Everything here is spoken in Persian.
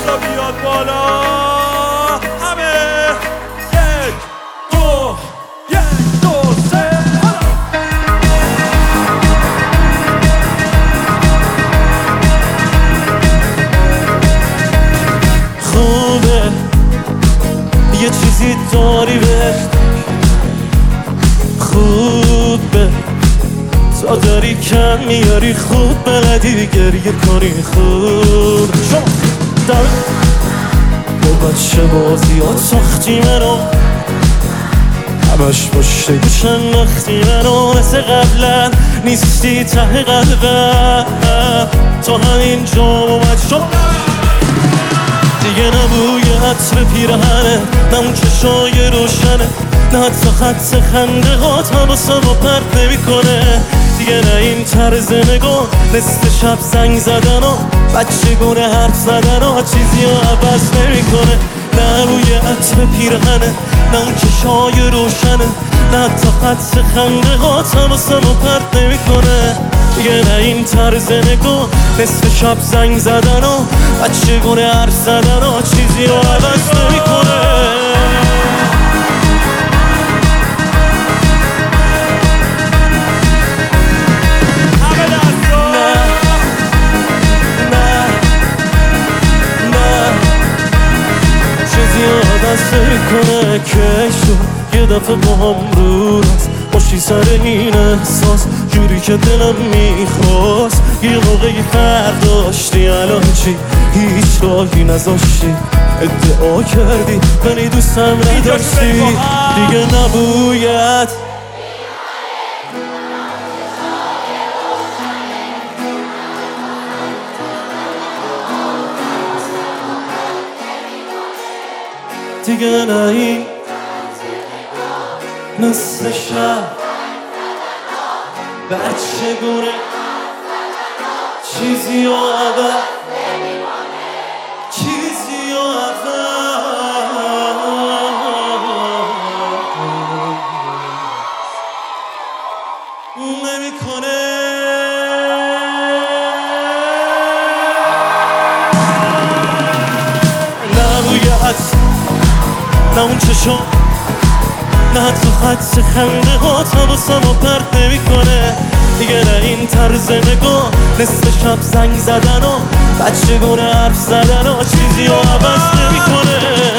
دستا بیاد بالا همه. یک دو سه خوبه یه چیزی داری بهش، خوبه تا داری کم میاری، خوب بلدی گریه کنی، خوب در با بچه بازیات ساختی منو، همش پشت گوشم وقتی منو، مثل قبلا نیستی ته قلبم، تا همین جا اومد شد دیگه نبوی عطر پیرهنه، نه اون چشای روشنه، نه حتی خط خنده هات حواسم رو پرت نمیکنه دیگه، نه این طرز نگاه نصف شب زنگ زدن و بچه گونه حرف زدن و چیزی رو عوض نمیکنه، نه بوی عطر پیرهنه، نه اون چشای روشنه، نه حتی خط خنده هات حواسم رو پرت نمیکنه دیگه، نه این طرز نگاه نصف شب زنگ زدن و بچه گونه حرف زدن و چیزی رو عوض نمیکنه. کنه کشو یه دفعه با هم رو راست باشی سر این احساس، جوری که دلم میخواست، یه موقعی فرق داشتی الان چی؟ هیچ راهی نذاشتی، ادعا کردی منی دوستم نداشتی دیگه، نبوید دیگه، نه این نصف شب بچه گونه چیزی و عوض چیزی و عوض نمیکنه. نبوید نه اون چشم، نه حتی خط خنده هات حواسم رو پرت نمیکنه دیگه، نه این طرز نگاه نصف شب زنگ زدن و بچه گونه حرف زدن و چیزی رو عوض نمیکنه.